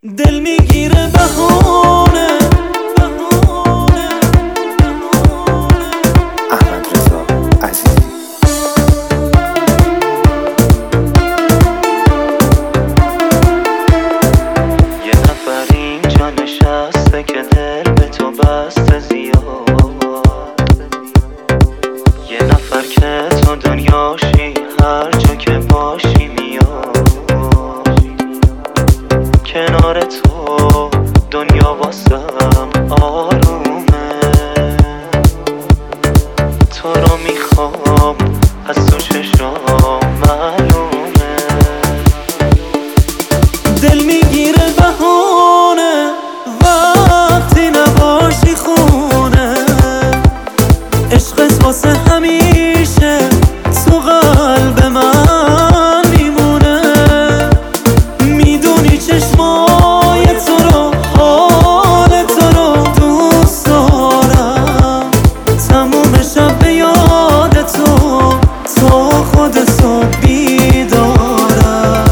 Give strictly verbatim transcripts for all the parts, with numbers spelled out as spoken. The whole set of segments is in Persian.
دل میگیره بهونه بهونه بهونه احمد رضا عزیزی. یه نفر اینجا نشسته که دل به تو بسته زیاد، یه نفر که تو دنیاشی هر جا که باشی میاد کنار تو. دنیا واسم آرومه، تو رو میخوام از تو چشام معلومه. دل میگیره بهونه وقتی نباشی خونه، عشقت واسه همیشه تو قلب من میمونه. میدونی چشمای تو رو حال تو رو دوست دارم، تموم شب به یاد تو تا خود صبح بیدارم.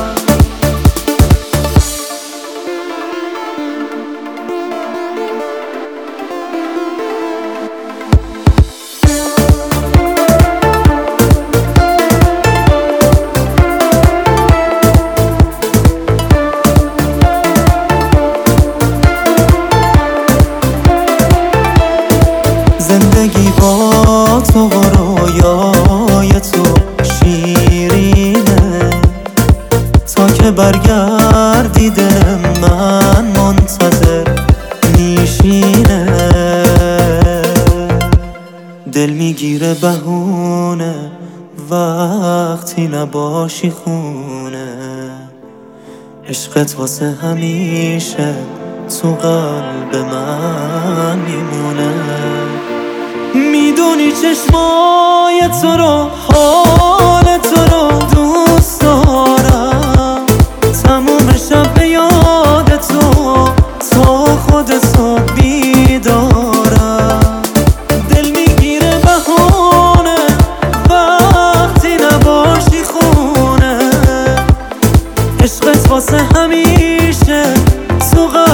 زندگی با تو و رویای تو شیرینه، تا که برگردی دل من منتظر میشینه. دل میگیره بهونه وقتی نباشی خونه، عشقت واسه همیشه تو قلب من میمونه. میدونی چشمای تو رو حال تو رو دوست دارم، تموم شب به یاد تو تا خود صبح بیدارم. دل میگیره بهونه وقتی نباشی خونه، عشقت واسه همیشه تو